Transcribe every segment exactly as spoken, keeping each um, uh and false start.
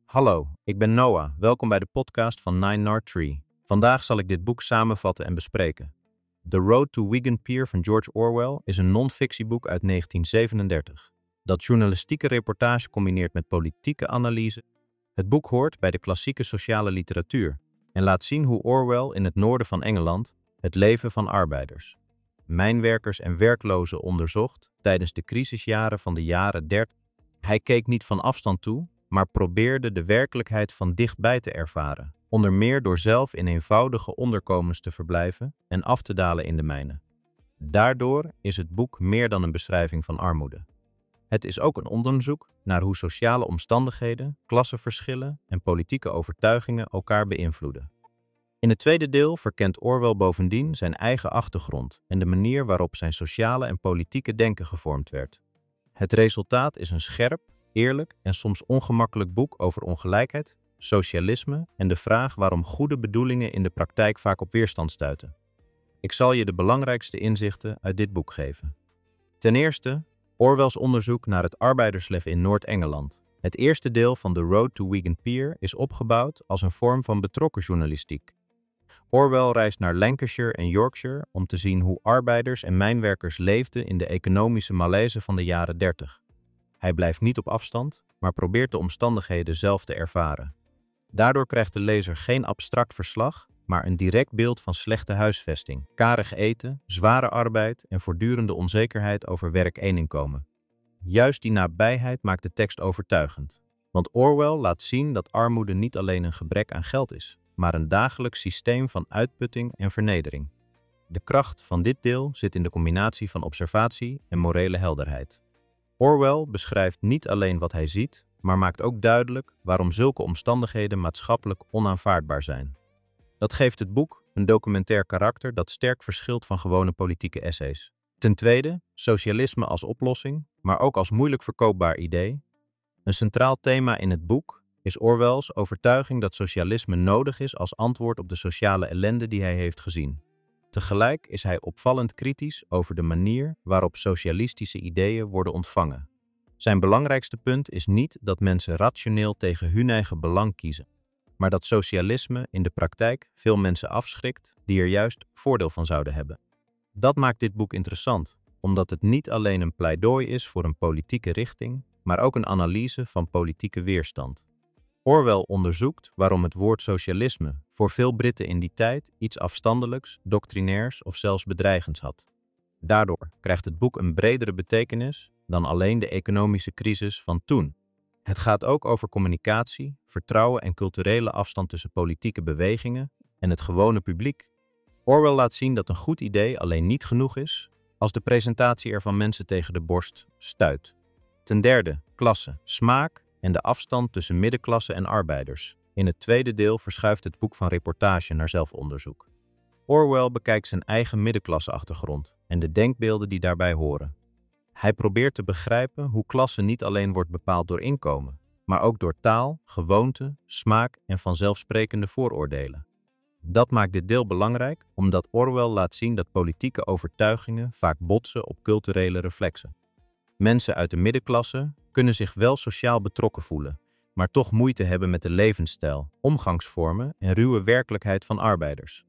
Hallo, ik ben Noah. Welkom bij de podcast van Nine North Tree. Vandaag zal ik dit boek samenvatten en bespreken. The Road to Wigan Pier van George Orwell is een non-fictieboek uit negentien zevenendertig, dat journalistieke reportage combineert met politieke analyse. Het boek hoort bij de klassieke sociale literatuur en laat zien hoe Orwell in het noorden van Engeland het leven van arbeiders, mijnwerkers en werklozen onderzocht tijdens de crisisjaren van de jaren dertig. Hij keek niet van afstand toe, maar probeerde de werkelijkheid van dichtbij te ervaren, onder meer door zelf in eenvoudige onderkomens te verblijven en af te dalen in de mijnen. Daardoor is het boek meer dan een beschrijving van armoede. Het is ook een onderzoek naar hoe sociale omstandigheden, klassenverschillen en politieke overtuigingen elkaar beïnvloeden. In het tweede deel verkent Orwell bovendien zijn eigen achtergrond en de manier waarop zijn sociale en politieke denken gevormd werd. Het resultaat is een scherp, eerlijk en soms ongemakkelijk boek over ongelijkheid, socialisme en de vraag waarom goede bedoelingen in de praktijk vaak op weerstand stuiten. Ik zal je de belangrijkste inzichten uit dit boek geven. Ten eerste, Orwells onderzoek naar het arbeidersleven in Noord-Engeland. Het eerste deel van The Road to Wigan Pier is opgebouwd als een vorm van betrokken journalistiek. Orwell reist naar Lancashire en Yorkshire om te zien hoe arbeiders en mijnwerkers leefden in de economische malaise van de jaren dertig. Hij blijft niet op afstand, maar probeert de omstandigheden zelf te ervaren. Daardoor krijgt de lezer geen abstract verslag, maar een direct beeld van slechte huisvesting, karig eten, zware arbeid en voortdurende onzekerheid over werk en inkomen. Juist die nabijheid maakt de tekst overtuigend, want Orwell laat zien dat armoede niet alleen een gebrek aan geld is, maar een dagelijks systeem van uitputting en vernedering. De kracht van dit deel zit in de combinatie van observatie en morele helderheid. Orwell beschrijft niet alleen wat hij ziet, maar maakt ook duidelijk waarom zulke omstandigheden maatschappelijk onaanvaardbaar zijn. Dat geeft het boek een documentair karakter dat sterk verschilt van gewone politieke essays. Ten tweede, socialisme als oplossing, maar ook als moeilijk verkoopbaar idee. Een centraal thema in het boek is Orwells overtuiging dat socialisme nodig is als antwoord op de sociale ellende die hij heeft gezien. Tegelijk is hij opvallend kritisch over de manier waarop socialistische ideeën worden ontvangen. Zijn belangrijkste punt is niet dat mensen rationeel tegen hun eigen belang kiezen, maar dat socialisme in de praktijk veel mensen afschrikt die er juist voordeel van zouden hebben. Dat maakt dit boek interessant, omdat het niet alleen een pleidooi is voor een politieke richting, maar ook een analyse van politieke weerstand. Orwell onderzoekt waarom het woord socialisme voor veel Britten in die tijd iets afstandelijks, doctrinairs of zelfs bedreigends had. Daardoor krijgt het boek een bredere betekenis dan alleen de economische crisis van toen. Het gaat ook over communicatie, vertrouwen en culturele afstand tussen politieke bewegingen en het gewone publiek. Orwell laat zien dat een goed idee alleen niet genoeg is als de presentatie ervan mensen tegen de borst stuit. Ten derde, klasse, smaak en de afstand tussen middenklasse en arbeiders. In het tweede deel verschuift het boek van reportage naar zelfonderzoek. Orwell bekijkt zijn eigen middenklasseachtergrond en de denkbeelden die daarbij horen. Hij probeert te begrijpen hoe klasse niet alleen wordt bepaald door inkomen, maar ook door taal, gewoonte, smaak en vanzelfsprekende vooroordelen. Dat maakt dit deel belangrijk omdat Orwell laat zien dat politieke overtuigingen vaak botsen op culturele reflexen. Mensen uit de middenklasse kunnen zich wel sociaal betrokken voelen, maar toch moeite hebben met de levensstijl, omgangsvormen en ruwe werkelijkheid van arbeiders.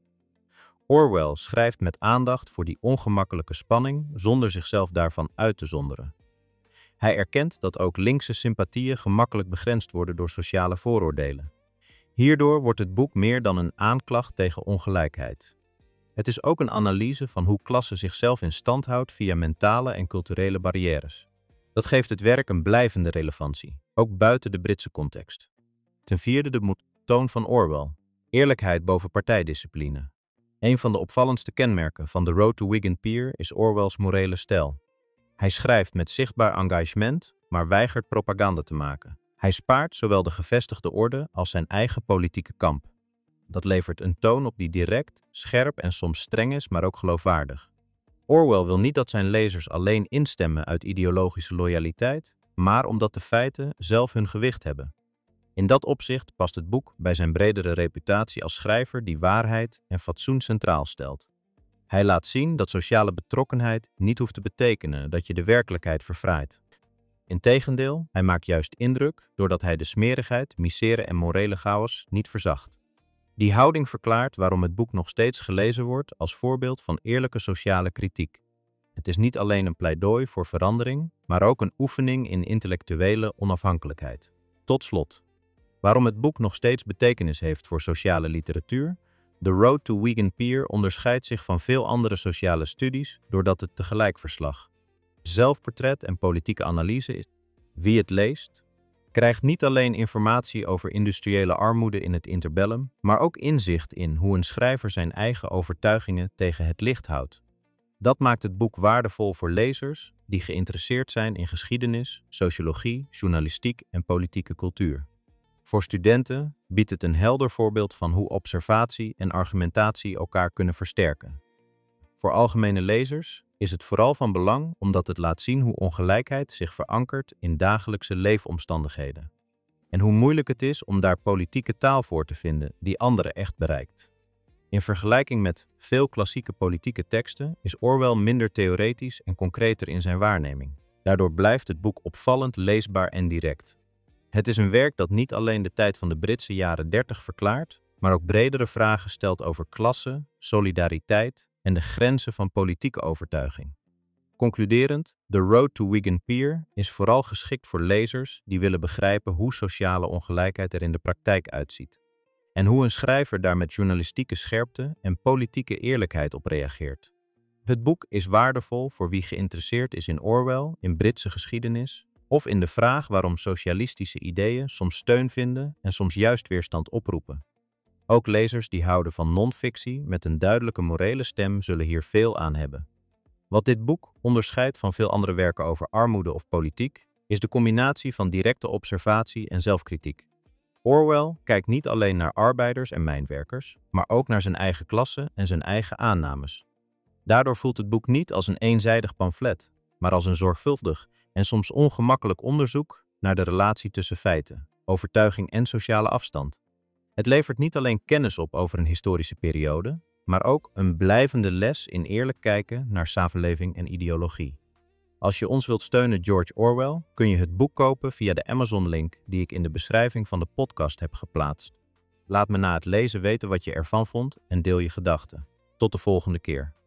Orwell schrijft met aandacht voor die ongemakkelijke spanning zonder zichzelf daarvan uit te zonderen. Hij erkent dat ook linkse sympathieën gemakkelijk begrensd worden door sociale vooroordelen. Hierdoor wordt het boek meer dan een aanklacht tegen ongelijkheid. Het is ook een analyse van hoe klasse zichzelf in stand houdt via mentale en culturele barrières. Dat geeft het werk een blijvende relevantie, ook buiten de Britse context. Ten vierde de toon van Orwell. Eerlijkheid boven partijdiscipline. Een van de opvallendste kenmerken van The Road to Wigan Pier is Orwells morele stijl. Hij schrijft met zichtbaar engagement, maar weigert propaganda te maken. Hij spaart zowel de gevestigde orde als zijn eigen politieke kamp. Dat levert een toon op die direct, scherp en soms streng is, maar ook geloofwaardig. Orwell wil niet dat zijn lezers alleen instemmen uit ideologische loyaliteit, maar omdat de feiten zelf hun gewicht hebben. In dat opzicht past het boek bij zijn bredere reputatie als schrijver die waarheid en fatsoen centraal stelt. Hij laat zien dat sociale betrokkenheid niet hoeft te betekenen dat je de werkelijkheid verfraait. Integendeel, hij maakt juist indruk doordat hij de smerigheid, misère en morele chaos niet verzacht. Die houding verklaart waarom het boek nog steeds gelezen wordt als voorbeeld van eerlijke sociale kritiek. Het is niet alleen een pleidooi voor verandering, maar ook een oefening in intellectuele onafhankelijkheid. Tot slot, waarom het boek nog steeds betekenis heeft voor sociale literatuur? The Road to Vegan Peer onderscheidt zich van veel andere sociale studies doordat het tegelijkverslag, zelfportret en politieke analyse is. Wie het leest, krijgt niet alleen informatie over industriële armoede in het interbellum, maar ook inzicht in hoe een schrijver zijn eigen overtuigingen tegen het licht houdt. Dat maakt het boek waardevol voor lezers die geïnteresseerd zijn in geschiedenis, sociologie, journalistiek en politieke cultuur. Voor studenten biedt het een helder voorbeeld van hoe observatie en argumentatie elkaar kunnen versterken. Voor algemene lezers is het vooral van belang omdat het laat zien hoe ongelijkheid zich verankert in dagelijkse leefomstandigheden. En hoe moeilijk het is om daar politieke taal voor te vinden die anderen echt bereikt. In vergelijking met veel klassieke politieke teksten is Orwell minder theoretisch en concreter in zijn waarneming. Daardoor blijft het boek opvallend leesbaar en direct. Het is een werk dat niet alleen de tijd van de Britse jaren dertig verklaart, maar ook bredere vragen stelt over klasse, solidariteit en de grenzen van politieke overtuiging. Concluderend, The Road to Vegan Peer is vooral geschikt voor lezers die willen begrijpen hoe sociale ongelijkheid er in de praktijk uitziet en hoe een schrijver daar met journalistieke scherpte en politieke eerlijkheid op reageert. Het boek is waardevol voor wie geïnteresseerd is in Orwell, in Britse geschiedenis of in de vraag waarom socialistische ideeën soms steun vinden en soms juist weerstand oproepen. Ook lezers die houden van non-fictie met een duidelijke morele stem zullen hier veel aan hebben. Wat dit boek onderscheidt van veel andere werken over armoede of politiek, is de combinatie van directe observatie en zelfkritiek. Orwell kijkt niet alleen naar arbeiders en mijnwerkers, maar ook naar zijn eigen klasse en zijn eigen aannames. Daardoor voelt het boek niet als een eenzijdig pamflet, maar als een zorgvuldig en soms ongemakkelijk onderzoek naar de relatie tussen feiten, overtuiging en sociale afstand. Het levert niet alleen kennis op over een historische periode, maar ook een blijvende les in eerlijk kijken naar samenleving en ideologie. Als je ons wilt steunen, George Orwell, kun je het boek kopen via de Amazon-link die ik in de beschrijving van de podcast heb geplaatst. Laat me na het lezen weten wat je ervan vond en deel je gedachten. Tot de volgende keer.